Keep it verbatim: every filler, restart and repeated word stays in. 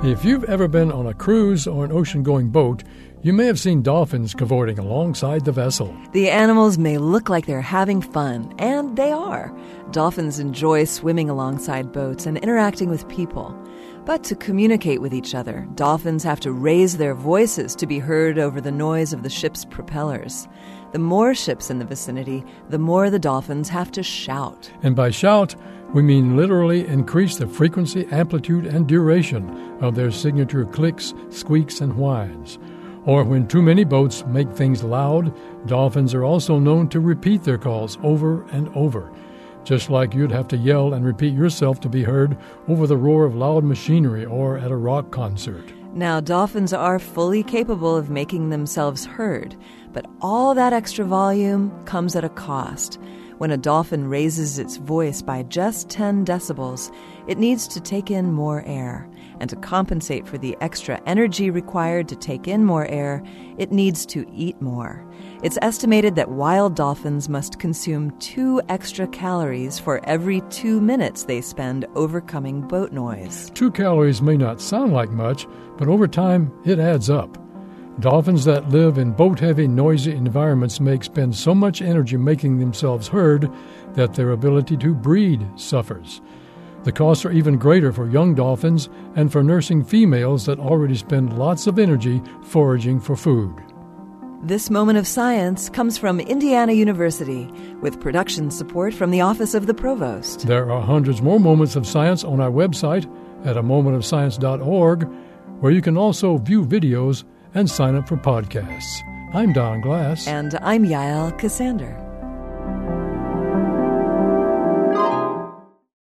If you've ever been on a cruise or an ocean-going boat, you may have seen dolphins cavorting alongside the vessel. The animals may look like they're having fun, and they are. Dolphins enjoy swimming alongside boats and interacting with people. But to communicate with each other, dolphins have to raise their voices to be heard over the noise of the ship's propellers. The more ships in the vicinity, the more the dolphins have to shout. And by shout, we mean literally increase the frequency, amplitude, and duration of their signature clicks, squeaks, and whines. Or when too many boats make things loud, dolphins are also known to repeat their calls over and over, just like you'd have to yell and repeat yourself to be heard over the roar of loud machinery or at a rock concert. Now, dolphins are fully capable of making themselves heard, but all that extra volume comes at a cost. When a dolphin raises its voice by just ten decibels, it needs to take in more air. And to compensate for the extra energy required to take in more air, it needs to eat more. It's estimated that wild dolphins must consume two extra calories for every two minutes they spend overcoming boat noise. Two calories may not sound like much, but over time it adds up. Dolphins that live in boat-heavy, noisy environments may expend so much energy making themselves heard that their ability to breed suffers. The costs are even greater for young dolphins and for nursing females that already spend lots of energy foraging for food. This moment of science comes from Indiana University, with production support from the Office of the Provost. There are hundreds more moments of science on our website at a moment of science dot org, where you can also view videos and sign up for podcasts. I'm Don Glass. And I'm Yael Cassander.